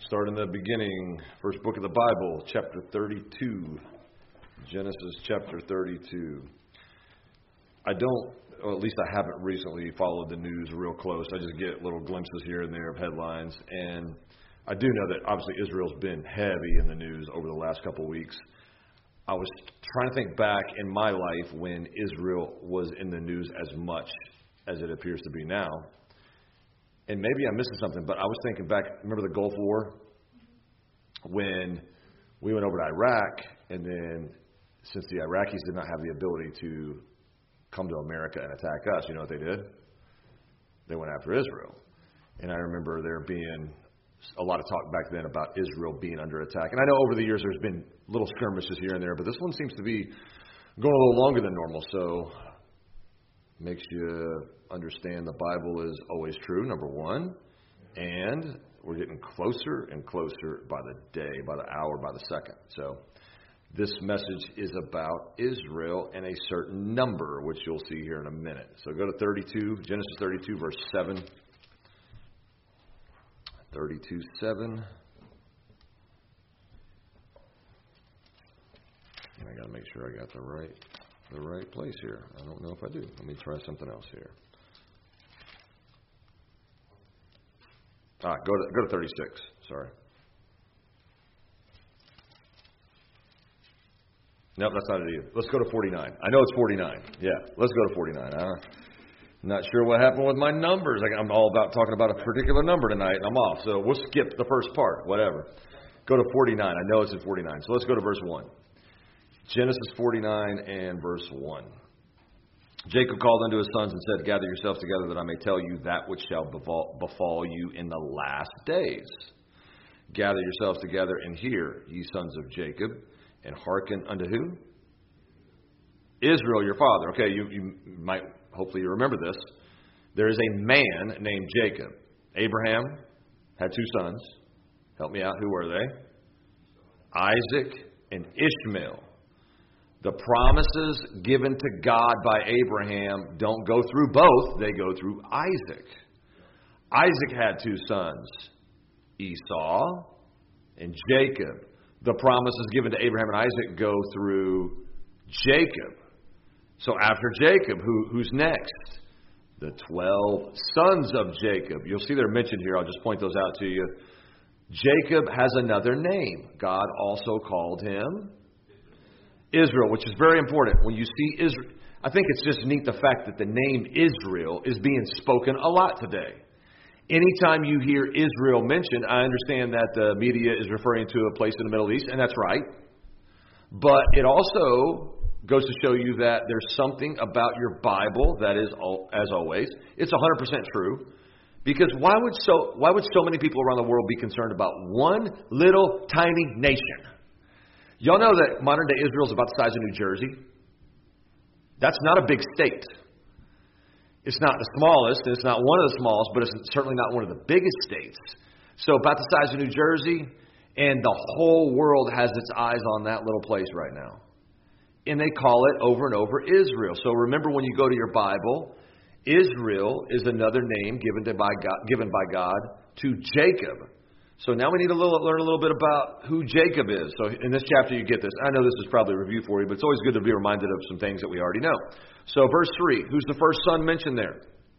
Start in the beginning, first book of the Bible, chapter 32. Genesis chapter 32. I don't, or at least I haven't recently followed the news real close. I just get little glimpses here and there of headlines. And I do know that obviously Israel's been heavy in the news over the last couple of weeks. I was trying to think back in my life when Israel was in the news as much as it appears to be now. And maybe I'm missing something, but I was thinking back, remember the Gulf War? When we went over to Iraq, and then since the Iraqis did not have the ability to come to America and attack us, you know what they did? They went after Israel. And I remember there being a lot of talk back then about Israel being under attack. And I know over the years there's been little skirmishes here and there, but this one seems to be going a little longer than normal, so makes you understand the Bible is always true, number one, and we're getting closer and closer by the day, by the hour, by the second. So this message is about Israel and a certain number, which you'll see here in a minute. So go to 32, Genesis 32, verse 7. 32:7. And I got to make sure I got the right place here. I don't know if I do. Let me try something else here. Go to 36. Sorry. Nope, that's not it either. Let's go to 49. I know it's 49. Yeah, let's go to 49. I'm not sure what happened with my numbers. I'm all about talking about a particular number tonight, and I'm off. So we'll skip the first part, whatever. Go to 49. I know it's in 49. So let's go to verse 1. Genesis 49 and verse 1. Jacob called unto his sons and said, Gather yourselves together that I may tell you that which shall befall you in the last days. Gather yourselves together and hear, ye sons of Jacob, and hearken unto who? Israel, your father. Okay, you might, hopefully you remember this. There is a man named Jacob. Abraham had two sons. Help me out. Who were they? Isaac and Ishmael. The promises given to God by Abraham don't go through both. They go through Isaac. Isaac had two sons, Esau and Jacob. The promises given to Abraham and Isaac go through Jacob. So after Jacob, who's next? The 12 sons of Jacob. You'll see they're mentioned here. I'll just point those out to you. Jacob has another name. God also called him Israel, which is very important. When you see Israel, I think it's just neat the fact that the name Israel is being spoken a lot today. Anytime you hear Israel mentioned, I understand that the media is referring to a place in the Middle East, and that's right. But it also goes to show you that there's something about your Bible that is, as always, it's 100% true. Because why would so many people around the world be concerned about one little tiny nation? Y'all know that modern-day Israel is about the size of New Jersey? That's not a big state. It's not the smallest, and it's not one of the smallest, but it's certainly not one of the biggest states. So about the size of New Jersey, and the whole world has its eyes on that little place right now. And they call it over and over Israel. So remember when you go to your Bible, Israel is another name given by God to Jacob. So now we need to learn a little bit about who Jacob is. So in this chapter you get this. I know this is probably a review for you, but it's always good to be reminded of some things that we already know. So verse 3, who's the first son mentioned there?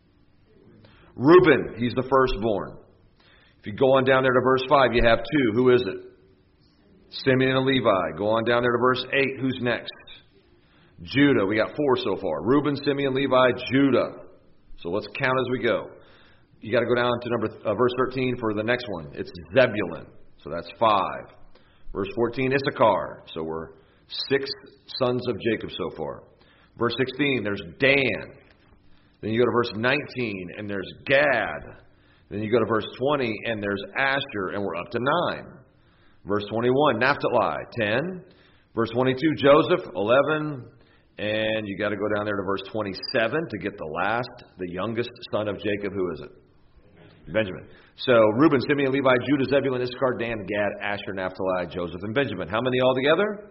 Reuben, he's the firstborn. If you go on down there to verse 5, you have two. Who is it? Simeon and Levi. Go on down there to verse 8, who's next? Judah. We got 4 so far. Reuben, Simeon, Levi, Judah. So let's count as we go. You got to go down to verse 13 for the next one. It's Zebulun. So that's 5. Verse 14, Issachar. So we're 6 sons of Jacob so far. Verse 16, there's Dan. Then you go to verse 19, and there's Gad. Then you go to verse 20, and there's Asher, and we're up to 9. Verse 21, Naphtali, 10. Verse 22, Joseph, 11. And you got to go down there to verse 27 to get the youngest son of Jacob. Who is it? Benjamin. So Reuben, Simeon, Levi, Judah, Zebulun, Issachar, Dan, Gad, Asher, Naphtali, Joseph, and Benjamin. How many altogether?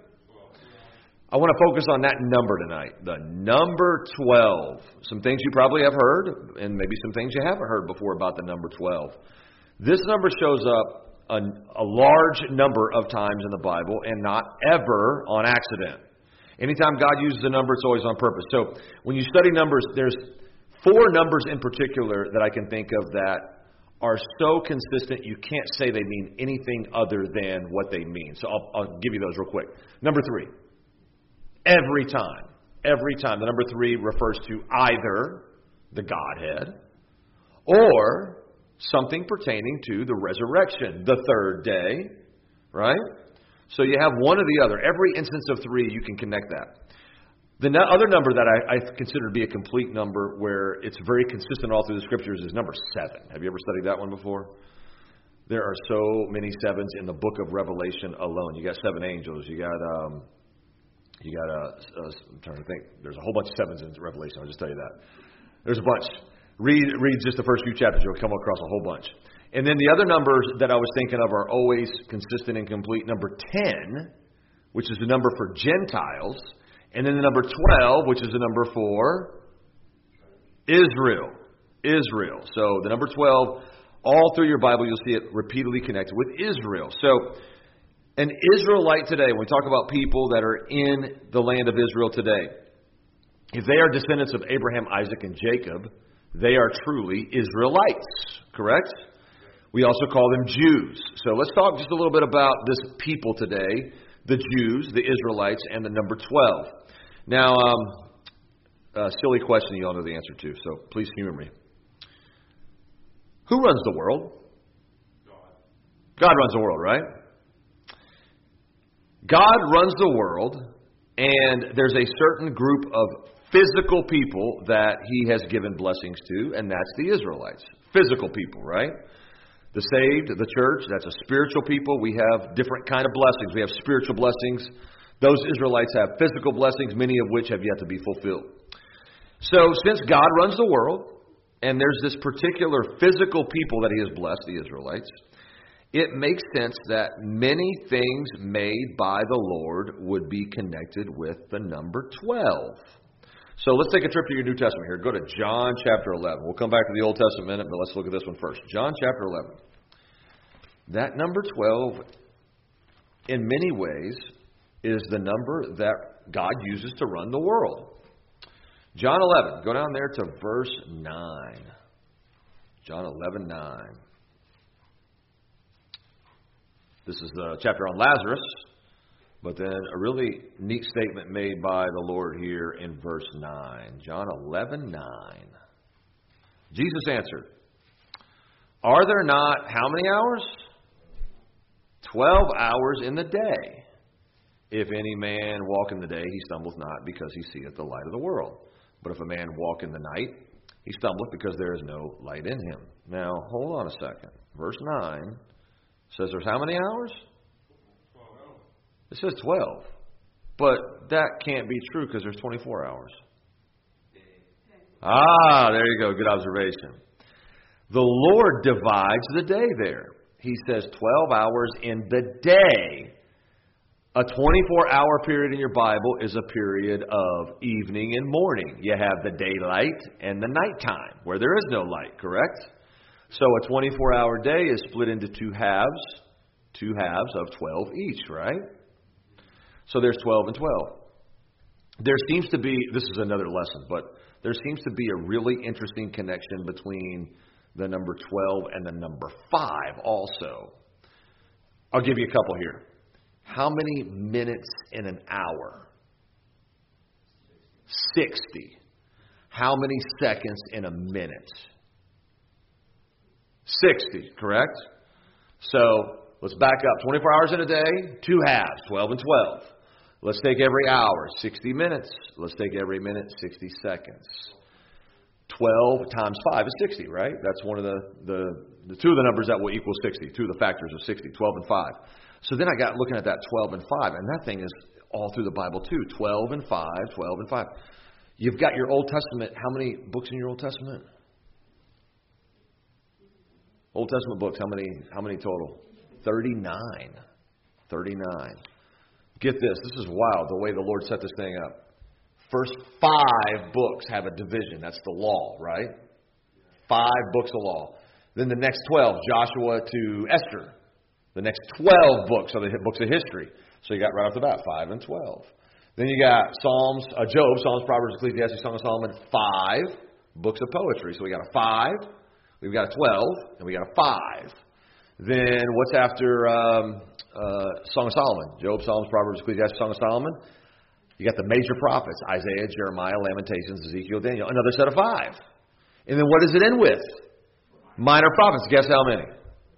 I want to focus on that number tonight. The number 12. Some things you probably have heard, and maybe some things you haven't heard before about the number 12. This number shows up a large number of times in the Bible and not ever on accident. Anytime God uses a number, it's always on purpose. So when you study numbers, there's 4 numbers in particular that I can think of that are so consistent you can't say they mean anything other than what they mean. So I'll give you those real quick. Number 3. Every time. The number 3 refers to either the Godhead or something pertaining to the resurrection, the third day, right? So you have one or the other. Every instance of 3, you can connect that. The other number that I consider to be a complete number where it's very consistent all through the Scriptures is number 7. Have you ever studied that one before? There are so many 7s in the book of Revelation alone. You got 7 angels. You got I'm trying to think. There's a whole bunch of 7s in Revelation. I'll just tell you that. There's a bunch. Read just the first few chapters. You'll come across a whole bunch. And then the other numbers that I was thinking of are always consistent and complete. Number 10, which is the number for Gentiles. And then the number 12, which is the number for Israel. So the number 12, all through your Bible, you'll see it repeatedly connected with Israel. So an Israelite today, when we talk about people that are in the land of Israel today, if they are descendants of Abraham, Isaac, and Jacob, they are truly Israelites, correct? We also call them Jews. So let's talk just a little bit about this people today, the Jews, the Israelites, and the number 12. Now, a silly question you all know the answer to, so please humor me. Who runs the world? God runs the world, right? God runs the world, and there's a certain group of physical people that He has given blessings to, and that's the Israelites. Physical people, right? The saved, the church, that's a spiritual people. We have different kind of blessings. We have spiritual blessings. Those Israelites have physical blessings, many of which have yet to be fulfilled. So since God runs the world, and there's this particular physical people that He has blessed, the Israelites, it makes sense that many things made by the Lord would be connected with the number 12. So let's take a trip to your New Testament here. Go to John chapter 11. We'll come back to the Old Testament in a minute, but let's look at this one first. John chapter 11. That number 12, in many ways, is the number that God uses to run the world. John 11. Go down there to verse 9. John 11:9. This is the chapter on Lazarus, but then a really neat statement made by the Lord here in verse 9. John 11:9. Jesus answered, "Are there not how many hours? 12 hours in the day. If any man walk in the day, he stumbleth not, because he seeth the light of the world. But if a man walk in the night, he stumbleth, because there is no light in him." Now, hold on a second. Verse 9 says there's how many hours? 12. It says 12. But that can't be true, because there's 24 hours. There you go. Good observation. The Lord divides the day there. He says 12 hours in the day. A 24-hour period in your Bible is a period of evening and morning. You have the daylight and the nighttime, where there is no light, correct? So a 24-hour day is split into two halves of 12 each, right? So there's 12 and 12. There seems to be, this is another lesson, but there seems to be a really interesting connection between the number 12 and the number 5 also. I'll give you a couple here. How many minutes in an hour? 60. How many seconds in a minute? 60, correct? So let's back up. 24 hours in a day, two halves, 12 and 12. Let's take every hour, 60 minutes. Let's take every minute, 60 seconds. 12 times 5 is 60, right? That's one of the two of the numbers that will equal 60, two of the factors of 60, 12 and 5. So then I got looking at that 12 and 5, and that thing is all through the Bible too. 12 and 5, 12 and 5. You've got your Old Testament. How many books in your Old Testament? Old Testament books, how many total? 39. 39. Get this. This is wild, the way the Lord set this thing up. First 5 books have a division. That's the law, right? 5 books of law. Then the next 12, Joshua to Esther. The next 12 books are the books of history. So you got right off the bat 5 and 12. Then you got Job, Psalms, Proverbs, Ecclesiastes, Song of Solomon, 5 books of poetry. So we got a 5, we've got a 12, and we got a 5. Then what's after Song of Solomon? Job, Psalms, Proverbs, Ecclesiastes, Song of Solomon. You got the major prophets, Isaiah, Jeremiah, Lamentations, Ezekiel, Daniel. Another set of 5. And then what does it end with? Minor prophets. Guess how many?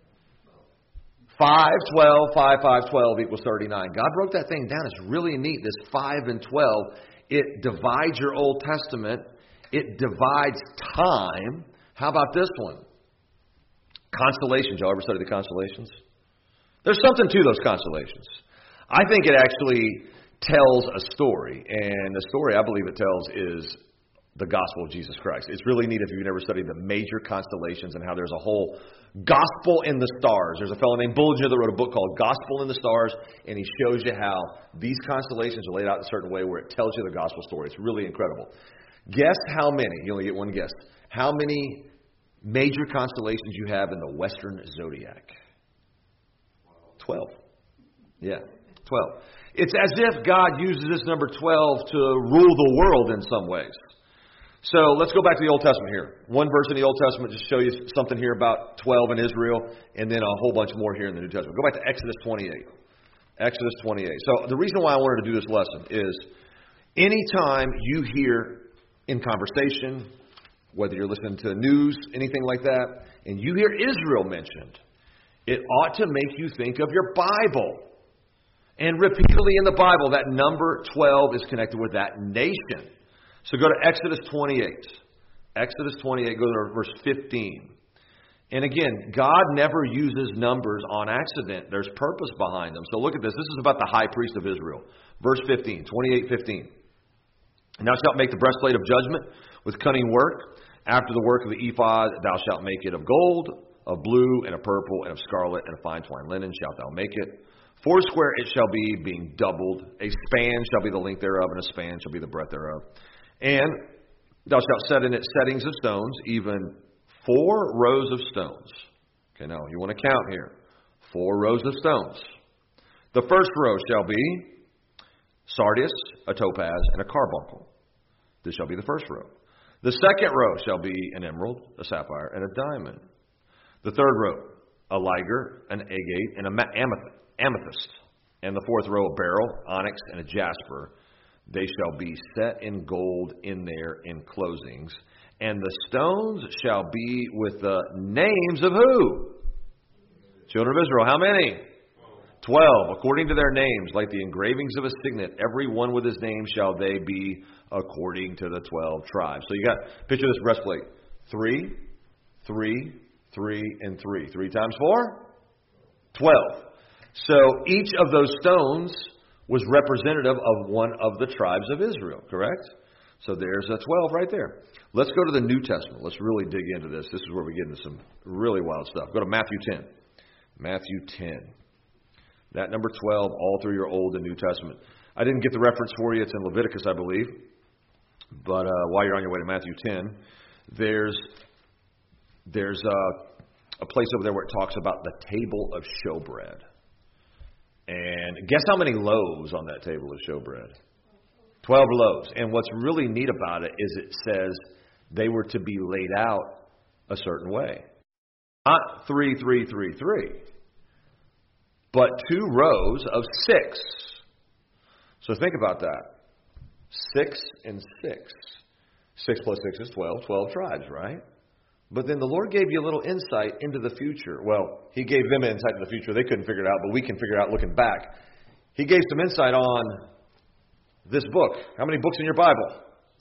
5, 12, 5, 5, 12 equals 39. God broke that thing down. It's really neat, this 5 and 12. It divides your Old Testament. It divides time. How about this one? Constellations. Y'all ever study the constellations? There's something to those constellations. I think it actually tells a story. And the story I believe it tells is the gospel of Jesus Christ. It's really neat if you've never studied the major constellations and how there's a whole gospel in the stars. There's a fellow named Bullinger that wrote a book called Gospel in the Stars, and he shows you how these constellations are laid out in a certain way where it tells you the gospel story. It's really incredible. Guess how many, you only get one guess, how many major constellations you have in the Western Zodiac? 12. Yeah, 12. It's as if God uses this number 12 to rule the world in some ways. So let's go back to the Old Testament here. One verse in the Old Testament just show you something here about 12 in Israel, and then a whole bunch more here in the New Testament. Go back to Exodus 28. Exodus 28. So the reason why I wanted to do this lesson is anytime you hear in conversation, whether you're listening to news, anything like that, and you hear Israel mentioned, it ought to make you think of your Bible. And repeatedly in the Bible, that number 12 is connected with that nation. So go to Exodus 28. Exodus 28, go to verse 15. And again, God never uses numbers on accident. There's purpose behind them. So look at this. This is about the high priest of Israel. Verse 15, 28:15. And thou shalt make the breastplate of judgment with cunning work. After the work of the ephod, thou shalt make it of gold, of blue, and of purple, and of scarlet, and of fine twined linen shalt thou make it. 4 square it shall be, being doubled. A span shall be the length thereof, and a span shall be the breadth thereof. And thou shalt set in it settings of stones, even 4 rows of stones. Okay, now you want to count here. 4 rows of stones. The first row shall be sardius, a topaz, and a carbuncle. This shall be the first row. The second row shall be an emerald, a sapphire, and a diamond. The third row, a liger, an agate, and an amethyst. And the fourth row, a beryl, onyx, and a jasper. They shall be set in gold in their enclosings. And the stones shall be with the names of who? Children of Israel. How many? 12. According to their names, like the engravings of a signet, every one with his name shall they be according to the 12 tribes. So you got, picture this breastplate. 3, 3, 3, and 3. 3 times 4? 12. So each of those stones was representative of one of the tribes of Israel, correct? So there's a 12 right there. Let's go to the New Testament. Let's really dig into this. This is where we get into some really wild stuff. Go to Matthew 10. Matthew 10. That number 12 all through your Old and New Testament. I didn't get the reference for you. It's in Leviticus, I believe. But while you're on your way to Matthew 10, there's a place over there where it talks about the table of showbread. And guess how many loaves on that table of showbread? 12 loaves. And what's really neat about it is it says they were to be laid out a certain way. Not 3, 3, 3, 3. But 2 rows of 6. So think about that. 6 and 6. 6 plus 6 is 12. 12 tribes, right? But then the Lord gave you a little insight into the future. Well, He gave them insight into the future. They couldn't figure it out, but we can figure it out looking back. He gave some insight on this book. How many books in your Bible?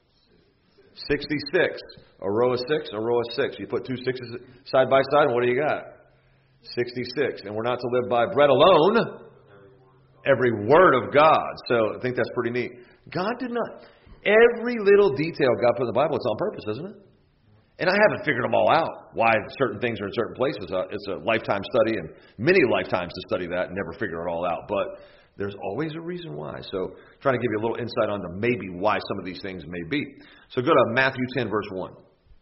66. A row of 6, a row of 6. You put 2 6s side by side, and what do you got? 66. And we're not to live by bread alone, every word of God. So I think that's pretty neat. God did not. Every little detail God put in the Bible, it's on purpose, isn't it? And I haven't figured them all out, why certain things are in certain places. It's a lifetime study and many lifetimes to study that and never figure it all out. But there's always a reason why. So trying to give you a little insight onto maybe why some of these things may be. So go to Matthew 10, verse 1.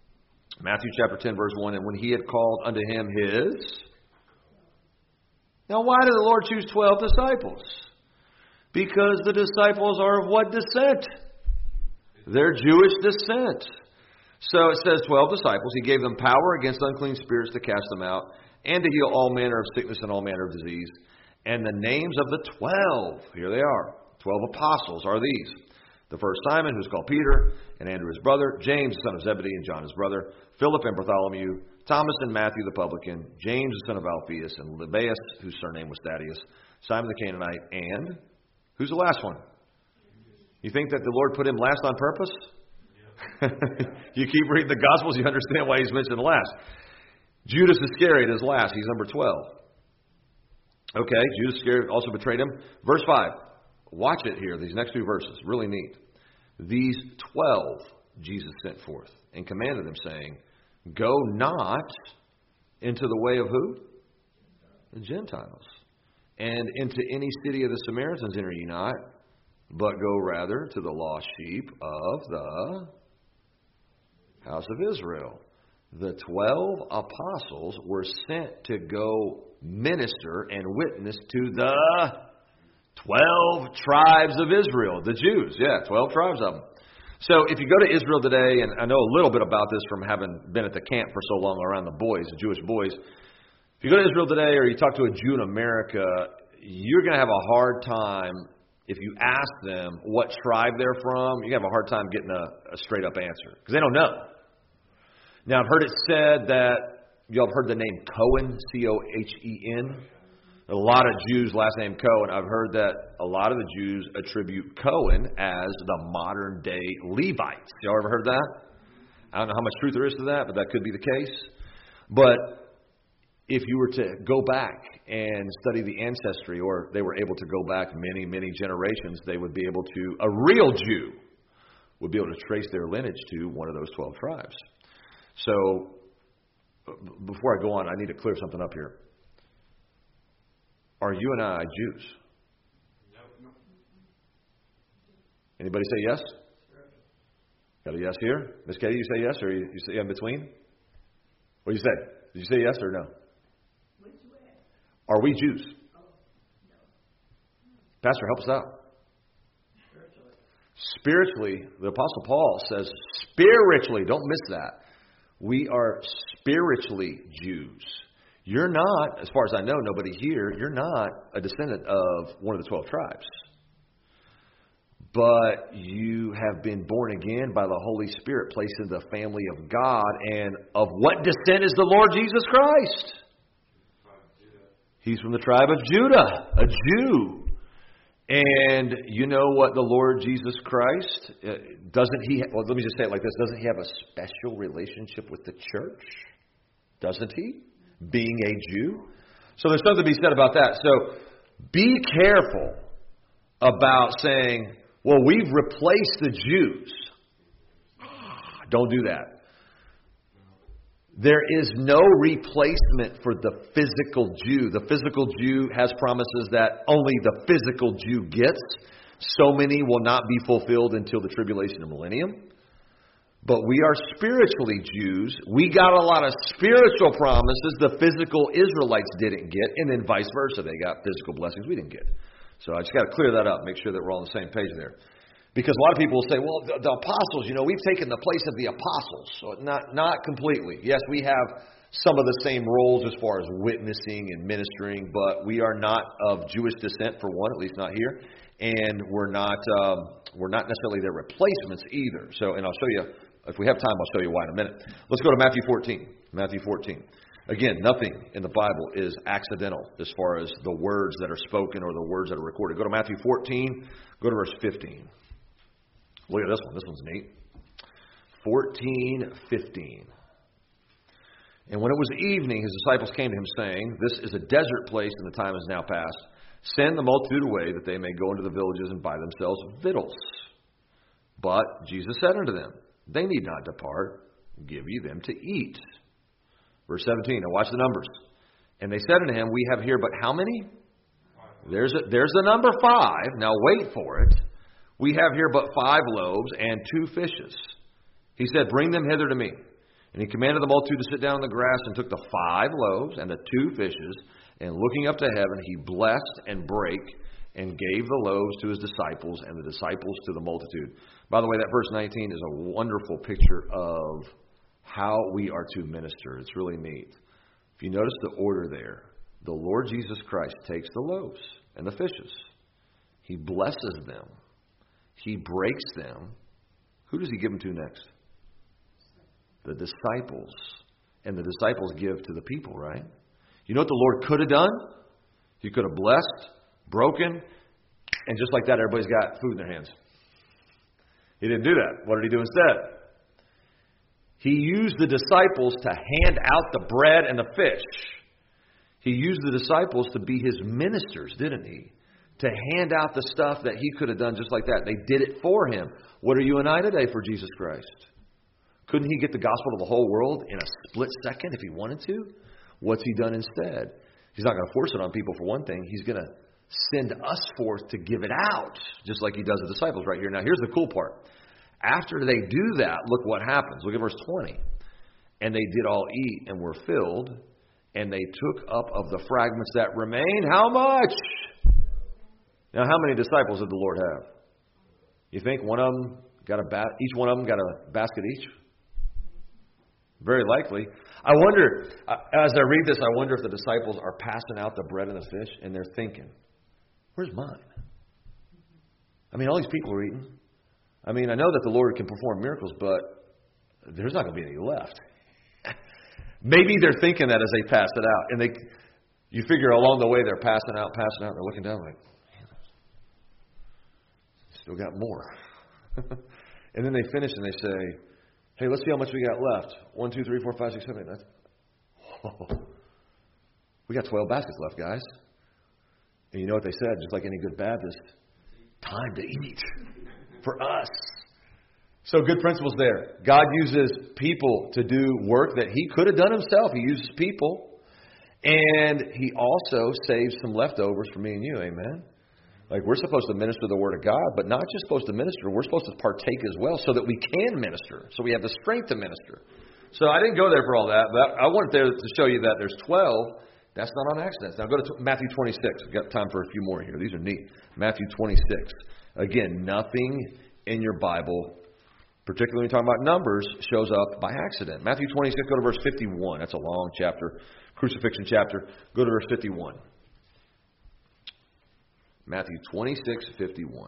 Matthew chapter 10, verse 1. And when he had called unto him his... Now, why did the Lord choose 12 disciples? Because the disciples are of what descent? They're Jewish descent. So it says 12 disciples. He gave them power against unclean spirits to cast them out and to heal all manner of sickness and all manner of disease. And the names of the 12, here they are. 12 apostles are these. The first Simon, who's called Peter, and Andrew his brother, James the son of Zebedee and John his brother, Philip and Bartholomew, Thomas and Matthew the publican, James the son of Alphaeus, and Lebbaeus, whose surname was Thaddeus, Simon the Canaanite, and who's the last one? You think that the Lord put him last on purpose? You keep reading the Gospels, you understand why he's mentioned last. Judas Iscariot is last. He's number 12. Okay, Judas Iscariot also betrayed him. Verse 5. Watch it here, these next two verses. Really neat. These 12 Jesus sent forth and commanded them, saying, Go not into the way of who? The Gentiles. And into any city of the Samaritans enter ye not, but go rather to the lost sheep of the house of Israel. The 12 apostles were sent to go minister and witness to the 12 tribes of Israel, the Jews. Yeah, 12 tribes of them. So if you go to Israel today, and I know a little bit about this from having been at the camp for so long around the boys, the Jewish boys. If you go to Israel today or you talk to a Jew in America, you're going to have a hard time. If you ask them what tribe they're from, you have a hard time getting a straight up answer because they don't know. Now, I've heard it said that, y'all have heard the name Cohen, C-O-H-E-N. A lot of Jews, last name Cohen. I've heard that a lot of the Jews attribute Cohen as the modern day Levites. Y'all ever heard that? I don't know how much truth there is to that, but that could be the case. But if you were to go back and study the ancestry, or they were able to go back many, many generations, they would be able to, a real Jew would be able to trace their lineage to one of those 12 tribes. So, before I go on, I need to clear something up here. Are you and I Jews? No. Anybody say yes? Got a yes here? Miss Katie, you say yes, or you say in between? What do you say? Did you say yes or no? Are we Jews? Oh, no. Pastor, help us out. Spiritually, the Apostle Paul says spiritually, don't miss that. We are spiritually Jews. You're not, as far as I know, nobody here, you're not a descendant of one of the 12 tribes. But you have been born again by the Holy Spirit, placed in the family of God. And of what descent is the Lord Jesus Christ? He's from the tribe of Judah, a Jew. And you know what the Lord Jesus Christ, doesn't he, well, let me just say it like this, doesn't he have a special relationship with the church? Doesn't he? Being a Jew. So there's something to be said about that. So be careful about saying, well, we've replaced the Jews. Don't do that. There is no replacement for the physical Jew. The physical Jew has promises that only the physical Jew gets. So many will not be fulfilled until the tribulation of millennium. But we are spiritually Jews. We got a lot of spiritual promises the physical Israelites didn't get, and then vice versa. They got physical blessings we didn't get. So I just got to clear that up, make sure that we're all on the same page there. Because a lot of people will say, well, the apostles, we've taken the place of the apostles. So not completely. Yes, we have some of the same roles as far as witnessing and ministering, but we are not of Jewish descent, for one, at least not here. And we're not necessarily their replacements either. So, and I'll show you, if we have time, I'll show you why in a minute. Let's go to Matthew 14. Matthew 14. Again, nothing in the Bible is accidental as far as the words that are spoken or the words that are recorded. Go to Matthew 14, go to verse 15. Look at this one. This one's neat. 14:15. And when it was evening, his disciples came to him, saying, This is a desert place, and the time is now past. Send the multitude away, that they may go into the villages and buy themselves victuals. But Jesus said unto them, They need not depart. Give ye them to eat. Verse 17. Now watch the numbers. And they said unto him, We have here but how many? There's the number 5. Now wait for it. We have here but 5 loaves and 2 fishes. He said, Bring them hither to me. And he commanded the multitude to sit down on the grass, and took the 5 loaves and the 2 fishes, And looking up to heaven, he blessed and brake and gave the loaves to his disciples and the disciples to the multitude. By the way, that verse 19 is a wonderful picture of how we are to minister. It's really neat. If you notice the order there, the Lord Jesus Christ takes the loaves and the fishes. He blesses them. He breaks them. Who does he give them to next? The disciples. And the disciples give to the people, right? You know what the Lord could have done? He could have blessed, broken, and just like that, everybody's got food in their hands. He didn't do that. What did he do instead? He used the disciples to hand out the bread and the fish. He used the disciples to be his ministers, didn't he? To hand out the stuff that he could have done just like that. They did it for him. What are you and I today for Jesus Christ? Couldn't he get the gospel to the whole world in a split second if he wanted to? What's he done instead? He's not going to force it on people for one thing. He's going to send us forth to give it out, just like he does the disciples right here. Now, here's the cool part. After they do that, look what happens. Look at verse 20. And they did all eat and were filled, and they took up of the fragments that remained. How much? Now, how many disciples did the Lord have? You think one of them got each one of them got a basket each? Very likely. I wonder, as I read this, I wonder if the disciples are passing out the bread and the fish, and they're thinking, where's mine? I mean, all these people are eating. I mean, I know that the Lord can perform miracles, but there's not going to be any left. Maybe they're thinking that as they pass it out. And you figure along the way they're passing out, and they're looking down like, man, still got more. And then they finish and they say, hey, let's see how much we got left. 1, 2, 3, 4, 5, 6, 7, 8. We got 12 baskets left, guys. And you know what they said, just like any good Baptist, time to eat for us. So good principles there. God uses people to do work that he could have done himself. He uses people. And he also saves some leftovers for me and you. Amen. Like we're supposed to minister the Word of God, but not just supposed to minister. We're supposed to partake as well so that we can minister. So we have the strength to minister. So I didn't go there for all that, but I wanted there to show you that there's 12. That's not on accident. Now go to Matthew 26. We've got time for a few more here. These are neat. Matthew 26. Again, nothing in your Bible, particularly when you're talking about numbers, shows up by accident. Matthew 26, go to verse 51. That's a long chapter, crucifixion chapter. Go to verse 51. Matthew 26:51.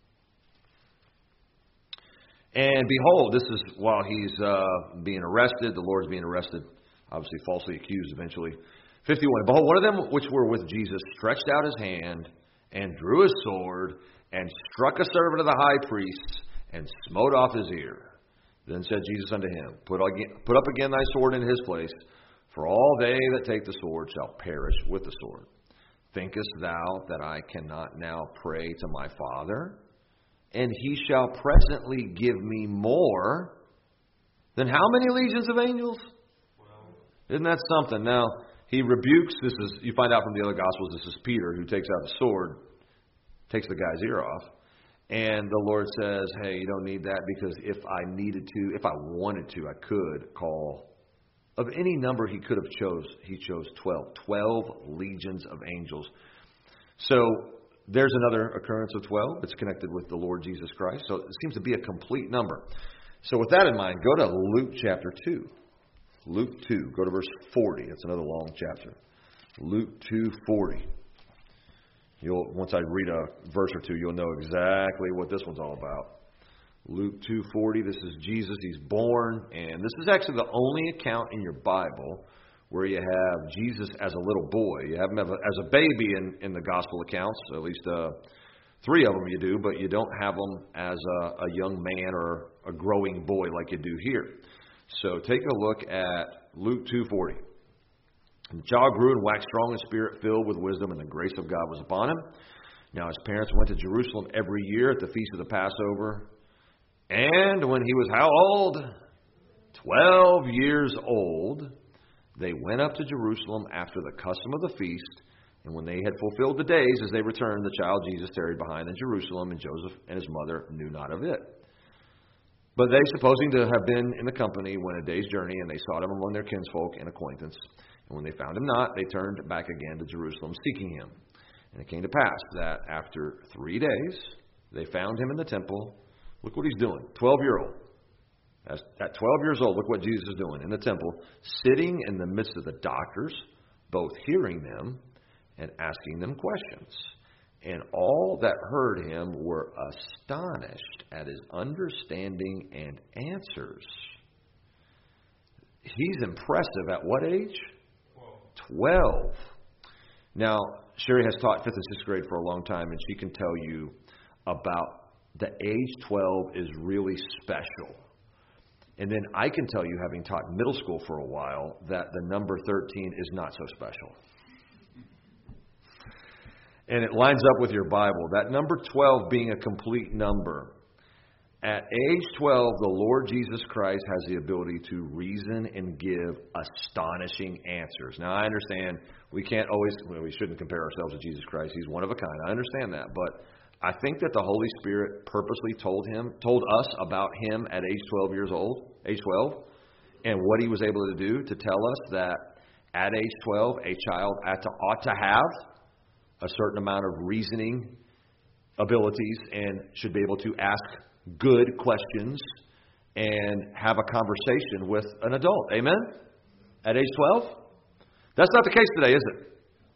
And behold, this is while he's being arrested. The Lord's being arrested, obviously falsely accused eventually. 51. Behold, one of them which were with Jesus stretched out his hand and drew his sword and struck a servant of the high priest and smote off his ear. Then said Jesus unto him, Put up again thy sword in his place, for all they that take the sword shall perish with the sword. Thinkest thou that I cannot now pray to my Father, and he shall presently give me more than how many legions of angels? Isn't that something? Now, he rebukes, you find out from the other Gospels, this is Peter who takes out the sword, takes the guy's ear off, and the Lord says, hey, you don't need that because if I needed to, if I wanted to, I could call. Of any number he could have he chose 12. 12 legions of angels. So there's another occurrence of 12 that's connected with the Lord Jesus Christ. So it seems to be a complete number. So with that in mind, go to Luke chapter 2. Luke 2. Go to verse 40. That's another long chapter. Luke 2:40. Once I read a verse or two, you'll know exactly what this one's all about. Luke 2:40, this is Jesus, he's born, and this is actually the only account in your Bible where you have Jesus as a little boy. You have him as a baby in the gospel accounts, at least 3 of them you do, but you don't have him as a young man or a growing boy like you do here. So take a look at Luke 2:40. And the child grew and waxed strong in spirit, filled with wisdom, and the grace of God was upon him. Now his parents went to Jerusalem every year at the feast of the Passover. And when he was how old? 12 years old. They went up to Jerusalem after the custom of the feast. And when they had fulfilled the days, as they returned, the child Jesus tarried behind in Jerusalem, and Joseph and his mother knew not of it. But they, supposing to have been in the company, went a day's journey, and they sought him among their kinsfolk and acquaintance. And when they found him not, they turned back again to Jerusalem, seeking him. And it came to pass that after 3 days, they found him in the temple. Look what he's doing. 12-year-old. At 12 years old, look what Jesus is doing in the temple, sitting in the midst of the doctors, both hearing them and asking them questions. And all that heard him were astonished at his understanding and answers. He's impressive at what age? 12. Now, Sherry has taught 5th and 6th grade for a long time, and she can tell you about the age 12 is really special. And then I can tell you, having taught middle school for a while, that the number 13 is not so special. And it lines up with your Bible. That number 12 being a complete number. At age 12, the Lord Jesus Christ has the ability to reason and give astonishing answers. Now, I understand we shouldn't compare ourselves to Jesus Christ. He's one of a kind. I understand that. But I think that the Holy Spirit purposely told us about him at age 12 years old, age 12, and what he was able to do to tell us that at age 12, a child ought to have a certain amount of reasoning abilities and should be able to ask good questions and have a conversation with an adult. Amen? At age 12? That's not the case today, is it?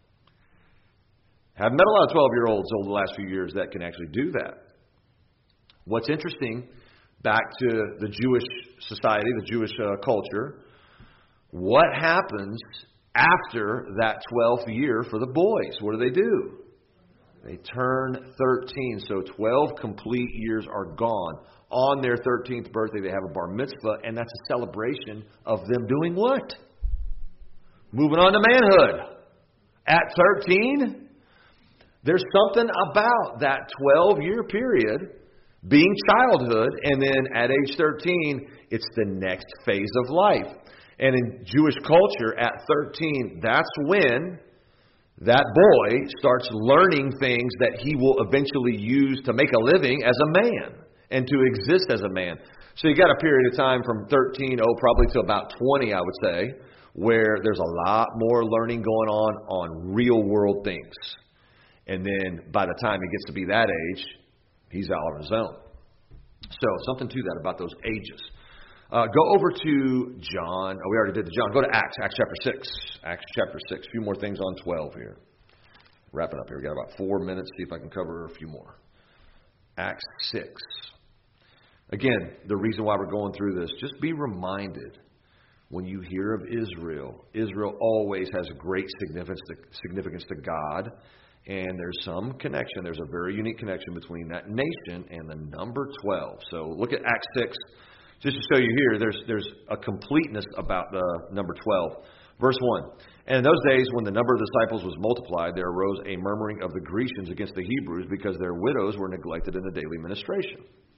Haven't met a lot of 12-year-olds over the last few years that can actually do that. What's interesting, back to the Jewish society, the Jewish culture, what happens after that 12th year for the boys? What do? They turn 13. So 12 complete years are gone. On their 13th birthday, they have a bar mitzvah, and that's a celebration of them doing what? Moving on to manhood. At 13, there's something about that 12-year period being childhood, and then at age 13, it's the next phase of life. And in Jewish culture, at 13, that's when that boy starts learning things that he will eventually use to make a living as a man and to exist as a man. So you got a period of time from 13, probably to about 20, I would say, where there's a lot more learning going on real world things. And then by the time he gets to be that age, he's out on his own. So something to that about those ages. Go over to John. We already did the John. Go to Acts chapter 6. Acts chapter 6. A few more things on 12 here. Wrapping up here. We got about 4 minutes. See if I can cover a few more. Acts 6. Again, the reason why we're going through this, just be reminded when you hear of Israel. Israel always has great significance to God. And there's some connection. There's a very unique connection between that nation and the number 12. So look at Acts 6. Just to show you here, there's a completeness about the number 12. Verse 1. And in those days, when the number of disciples was multiplied, there arose a murmuring of the Grecians against the Hebrews because their widows were neglected in the daily ministration.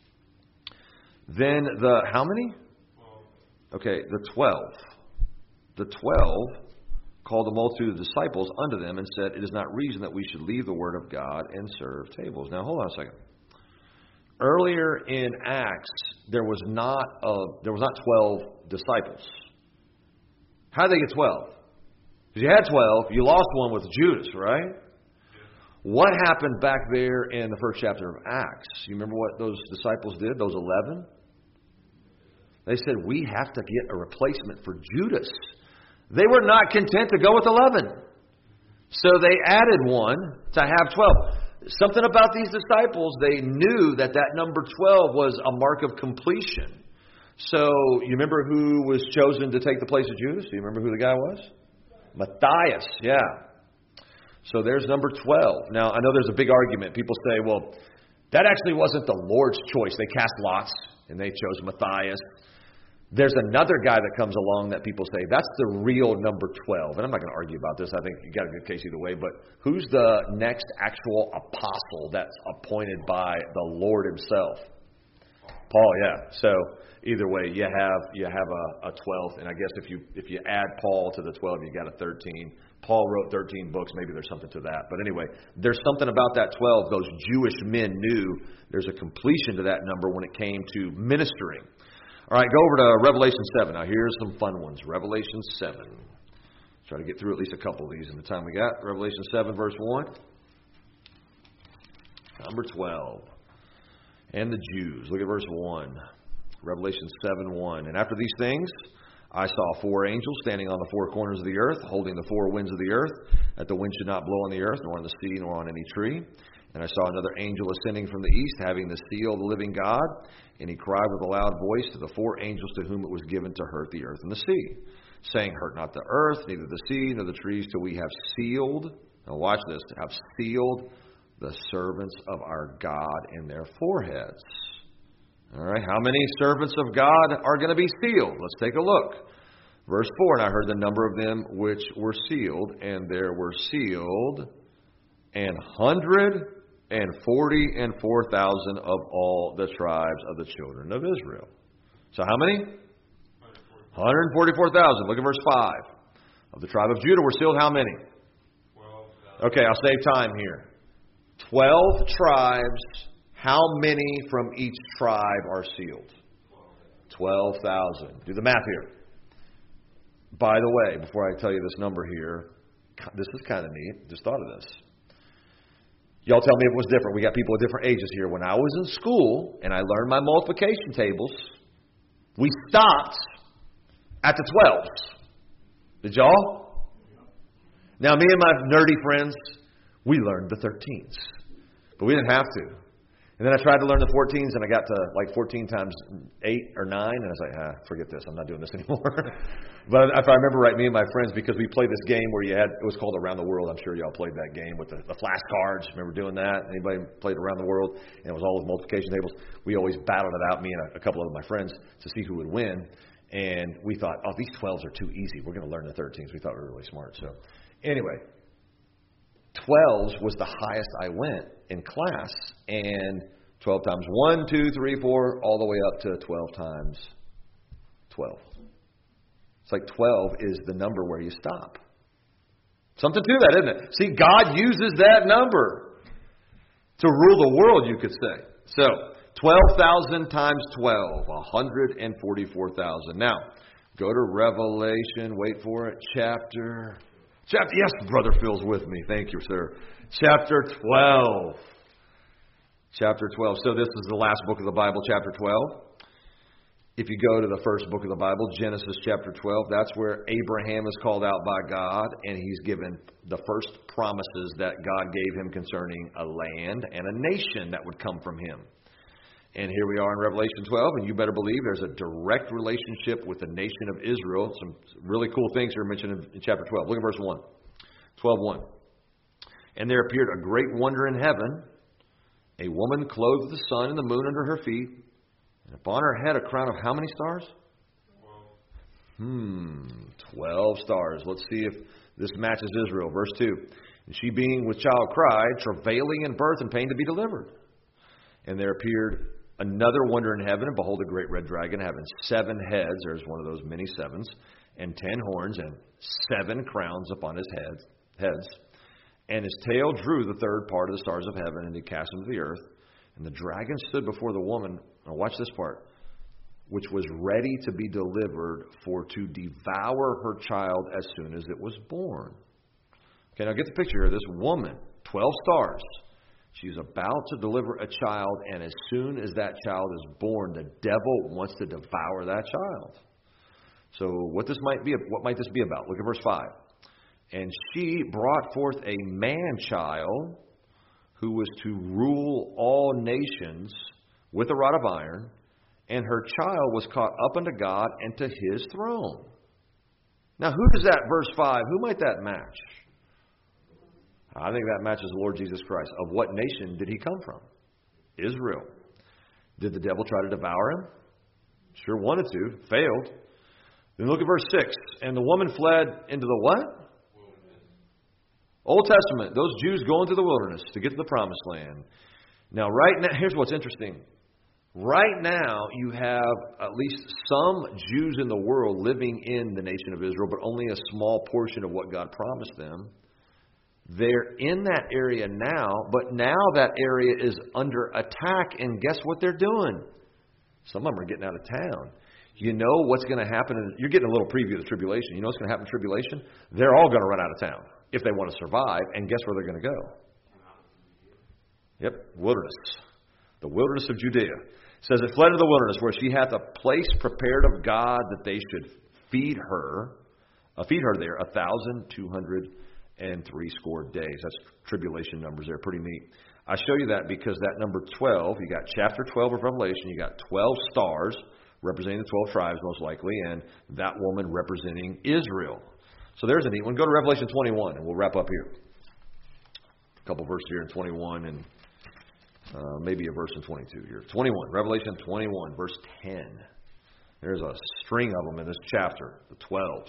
Then how many? Okay, the 12. The 12 called the multitude of disciples unto them and said, it is not reason that we should leave the word of God and serve tables. Now, hold on a second. Earlier in Acts, there was not 12 disciples. How did they get 12? Because you had 12, you lost one with Judas, right? What happened back there in the first chapter of Acts? You remember what those disciples did, those 11? They said, we have to get a replacement for Judas. They were not content to go with 11. So they added one to have 12. Something about these disciples, they knew that number 12 was a mark of completion. So you remember who was chosen to take the place of Judas? Do you remember who the guy was? Matthias, yeah. So there's number 12. Now, I know there's a big argument. People say, well, that actually wasn't the Lord's choice. They cast lots, and they chose Matthias. There's another guy that comes along that people say, that's the real number 12. And I'm not going to argue about this. I think you got a good case either way. But who's the next actual apostle that's appointed by the Lord himself? Paul, yeah. So either way, you have a 12th. And I guess if you add Paul to the 12, you got a 13. Paul wrote 13 books. Maybe there's something to that. But anyway, there's something about that 12. Those Jewish men knew there's a completion to that number when it came to ministering. All right, go over to Revelation 7. Now, here's some fun ones. Revelation 7. Try to get through at least a couple of these in the time we got. Revelation 7, verse 1. Number 12. And the Jews. Look at verse 1. Revelation 7:1. And after these things, I saw 4 angels standing on the 4 corners of the earth, holding the 4 winds of the earth, that the wind should not blow on the earth, nor on the sea, nor on any tree. And I saw another angel ascending from the east, having the seal of the living God. And he cried with a loud voice to the 4 angels to whom it was given to hurt the earth and the sea, saying, hurt not the earth, neither the sea, nor the trees, till we have sealed, now watch this, have sealed the servants of our God in their foreheads. All right, how many servants of God are going to be sealed? Let's take a look. Verse 4, and I heard the number of them which were sealed, and there were sealed 144,000 of all the tribes of the children of Israel. So how many? 144,000. Look at verse 5. Of the tribe of Judah were sealed how many? 12,000. Okay, I'll save time here. 12 tribes. How many from each tribe are sealed? 12,000. Do the math here. By the way, before I tell you this number here, this is kind of neat. Just thought of this. Y'all tell me if it was different. We got people of different ages here. When I was in school and I learned my multiplication tables, we stopped at the 12s. Did y'all? Now, me and my nerdy friends, we learned the 13s. But we didn't have to. And then I tried to learn the 14s, and I got to like 14 times 8 or 9, and I was like, forget this. I'm not doing this anymore. But if I remember right, me and my friends, because we played this game where it was called Around the World. I'm sure y'all played that game with the flashcards. Remember doing that? Anybody played Around the World? And it was all those multiplication tables. We always battled it out, me and a couple of my friends, to see who would win. And we thought, these 12s are too easy. We're going to learn the 13s. We thought we were really smart. So anyway, 12s was the highest I went in class, and 12 times 1, 2, 3, 4, all the way up to 12 times 12. It's like 12 is the number where you stop. Something to that, isn't it? See, God uses that number to rule the world, you could say. So, 12,000 times 12, 144,000. Now, go to Revelation, wait for it, chapter, yes, Brother Phil's with me. Thank you, sir. Chapter 12. Chapter 12. So this is the last book of the Bible, chapter 12. If you go to the first book of the Bible, Genesis chapter 12, that's where Abraham is called out by God, and he's given the first promises that God gave him concerning a land and a nation that would come from him. And here we are in Revelation 12, and you better believe there's a direct relationship with the nation of Israel. Some really cool things are mentioned in chapter 12. Look at verse 1. 12:1. And there appeared a great wonder in heaven, a woman clothed with the sun and the moon under her feet, and upon her head a crown of how many stars? 12 stars. Let's see if this matches Israel. Verse 2. And she being with child cried, travailing in birth and pain to be delivered. And there appeared another wonder in heaven, and behold, a great red dragon having 7 heads, there's one of those many sevens, and 10 horns, and 7 crowns upon his heads. And his tail drew the third part of the stars of heaven, and he cast them to the earth. And the dragon stood before the woman, now watch this part, which was ready to be delivered for to devour her child as soon as it was born. Okay, now get the picture here. This woman, 12 stars, she's about to deliver a child, and as soon as that child is born, the devil wants to devour that child. So what might this be about? Look at verse 5. And she brought forth a man-child who was to rule all nations with a rod of iron, and her child was caught up unto God and to his throne. Now, who does that, verse 5, who might that match? I think that matches the Lord Jesus Christ. Of what nation did he come from? Israel. Did the devil try to devour him? Sure wanted to. Failed. Then look at verse 6. And the woman fled into the what? Old Testament. Those Jews going through the wilderness to get to the promised land. Now, right now, here's what's interesting. Right now, you have at least some Jews in the world living in the nation of Israel, but only a small portion of what God promised them. They're in that area now, but now that area is under attack, and guess what they're doing? Some of them are getting out of town. You know what's going to happen. You're getting a little preview of the tribulation. You know what's going to happen in tribulation? They're all going to run out of town if they want to survive. And guess where they're going to go? Yep, wilderness. The wilderness of Judea. It says it fled to the wilderness where she hath a place prepared of God that they should feed her there 1,260 days. That's tribulation numbers there. Pretty neat. I show you that because that number 12, you got chapter 12 of Revelation, you got 12 stars representing the 12 tribes most likely, and that woman representing Israel. So there's a neat one. Go to Revelation 21, and we'll wrap up here. A couple verses here in 21, and maybe a verse in 22 here. 21, Revelation 21, verse 10. There's a string of them in this chapter, the 12s.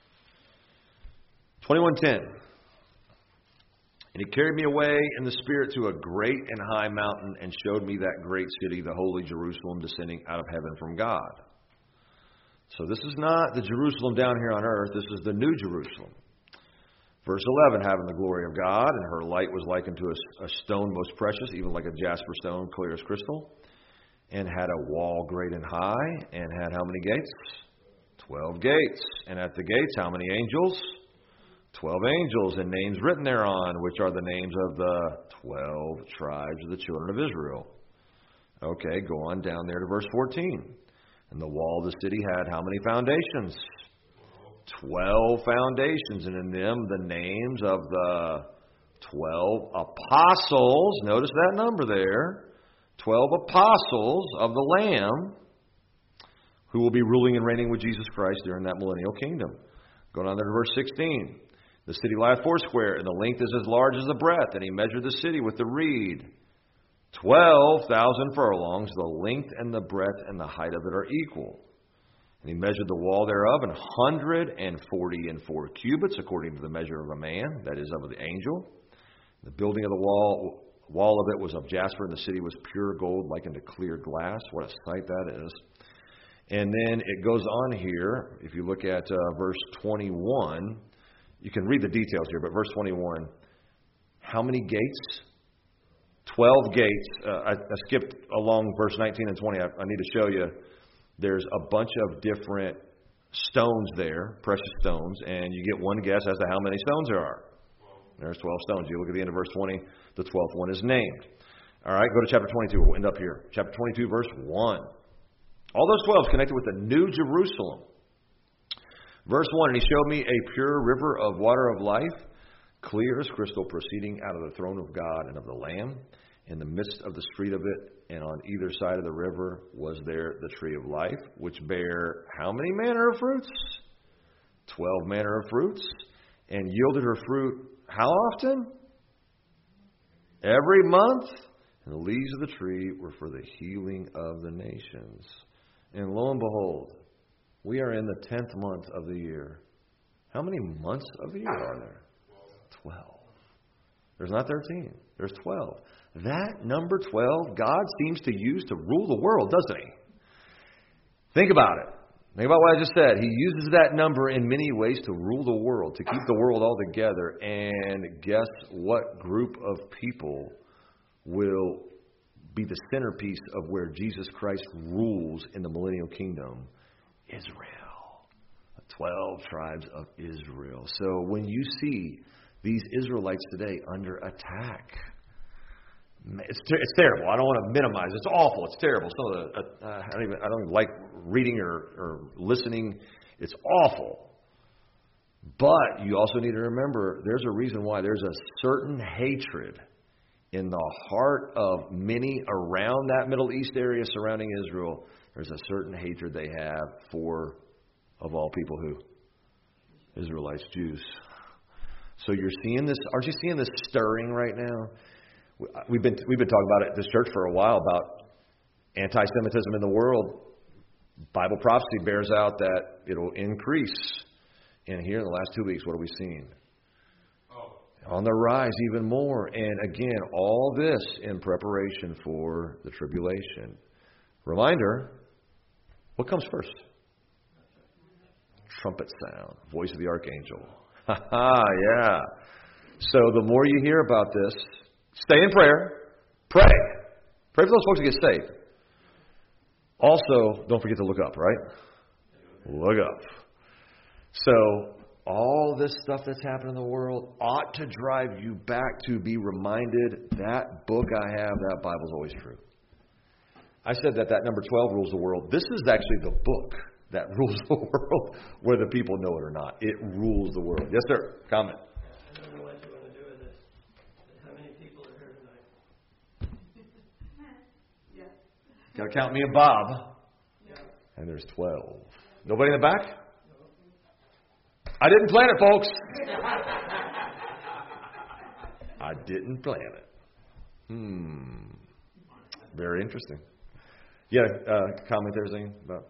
21:10. And he carried me away in the Spirit to a great and high mountain and showed me that great city, the holy Jerusalem, descending out of heaven from God. So this is not the Jerusalem down here on earth. This is the new Jerusalem. Verse 11, having the glory of God, and her light was likened to a stone most precious, even like a jasper stone, clear as crystal, and had a wall great and high, and had how many gates? 12 gates. And at the gates, how many angels? 12 angels, and names written thereon, which are the names of the 12 tribes of the children of Israel. Okay, go on down there to verse 14. And the wall of the city had how many foundations? 12 foundations, and in them the names of the 12 apostles. Notice that number there. 12 apostles of the Lamb who will be ruling and reigning with Jesus Christ during that millennial kingdom. Going on there to verse 16. The city lieth foursquare, and the length is as large as the breadth. And he measured the city with the reed. 12,000 furlongs, the length and the breadth and the height of it are equal. And he measured the wall thereof 144 cubits, according to the measure of a man, that is, of the angel. The building of the wall of it was of jasper, and the city was pure gold, like unto clear glass. What a sight that is. And then it goes on here, if you look at verse 21, you can read the details here, but verse 21, how many gates? 12 gates. I skipped along verse 19 and 20. I need to show you there's a bunch of different stones there, precious stones, and you get one guess as to how many stones there are. There's 12 stones. You look at the end of verse 20, the 12th one is named. All right, go to chapter 22. We'll end up here. Chapter 22, verse 1. All those 12 connected with the New Jerusalem. Verse 1, and he showed me a pure river of water of life, clear as crystal, proceeding out of the throne of God and of the Lamb. In the midst of the street of it, and on either side of the river, was there the tree of life, which bare how many manner of fruits? 12 manner of fruits. And yielded her fruit how often? Every month. And the leaves of the tree were for the healing of the nations. And lo and behold, we are in the 10th month of the year. How many months of the year are there? 12. There's not 13. There's 12. That number 12, God seems to use to rule the world, doesn't He? Think about it. Think about what I just said. He uses that number in many ways to rule the world, to keep the world all together. And guess what group of people will be the centerpiece of where Jesus Christ rules in the millennial kingdom? Israel. The 12 tribes of Israel. So when you see these Israelites today under attack, it's terrible. I don't want to minimize. It's awful. It's terrible. Some of the I don't even like reading or listening. It's awful. But you also need to remember there's a reason why. There's a certain hatred in the heart of many around that Middle East area surrounding Israel. There's a certain hatred they have for, of all people, who? Israelites, Jews. So you're seeing this. Aren't you seeing this stirring right now? We've been talking about it at this church for a while about anti-Semitism in the world. Bible prophecy bears out that it'll increase. And here in the last 2 weeks, what are we seeing? On the rise even more. And again, all this in preparation for the tribulation. Reminder, what comes first? Trumpet sound. Voice of the archangel. Ha ha, yeah. So the more you hear about this, stay in prayer. Pray. Pray for those folks who get saved. Also, don't forget to look up, right? Look up. So all this stuff that's happened in the world ought to drive you back to be reminded that book I have, that Bible's always true. I said that number 12 rules the world. This is actually the book that rules the world, whether people know it or not. It rules the world. Yes, sir. Comment. I don't know what you want to do with this. How many people are here tonight? Yeah. Got to count me and Bob. Yeah. And there's 12. Nobody in the back? No. I didn't plan it, folks. I didn't plan it. Very interesting. Yeah, comment there, Zane, about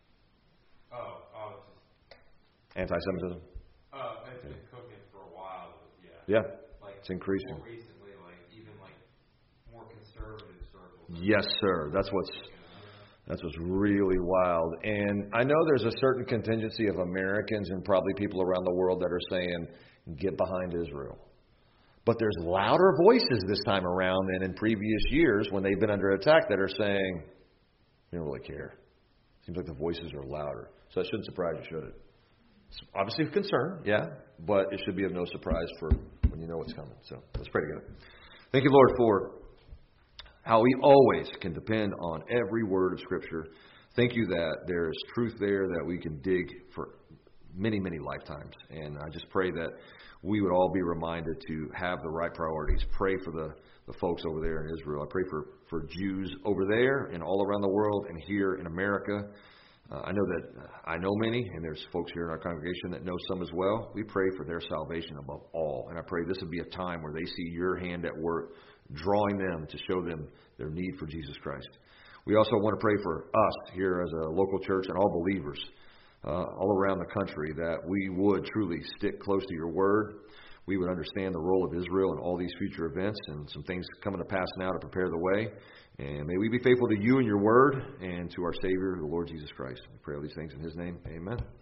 anti-Semitism? It's been cooking for a while. Yeah, like it's increasing. More recently, even more conservative circles. Yes, sir. That's what's really wild. And I know there's a certain contingency of Americans and probably people around the world that are saying, get behind Israel. But there's louder voices this time around than in previous years when they've been under attack that are saying, you don't really care. Seems like the voices are louder. So that shouldn't surprise you, should it? It's obviously of concern, yeah, but it should be of no surprise for when you know what's coming. So let's pray together. Thank you, Lord, for how we always can depend on every word of Scripture. Thank you that there is truth there that we can dig for many, many lifetimes. And I just pray that we would all be reminded to have the right priorities. Pray for the folks over there in Israel. I pray for Jews over there and all around the world and here in America. I know that I know many, and there's folks here in our congregation that know some as well. We pray for their salvation above all. And I pray this would be a time where they see your hand at work, drawing them to show them their need for Jesus Christ. We also want to pray for us here as a local church and all believers all around the country that we would truly stick close to your word. We would understand the role of Israel in all these future events and some things coming to pass now to prepare the way. And may we be faithful to you and your word and to our Savior, the Lord Jesus Christ. We pray all these things in His name. Amen.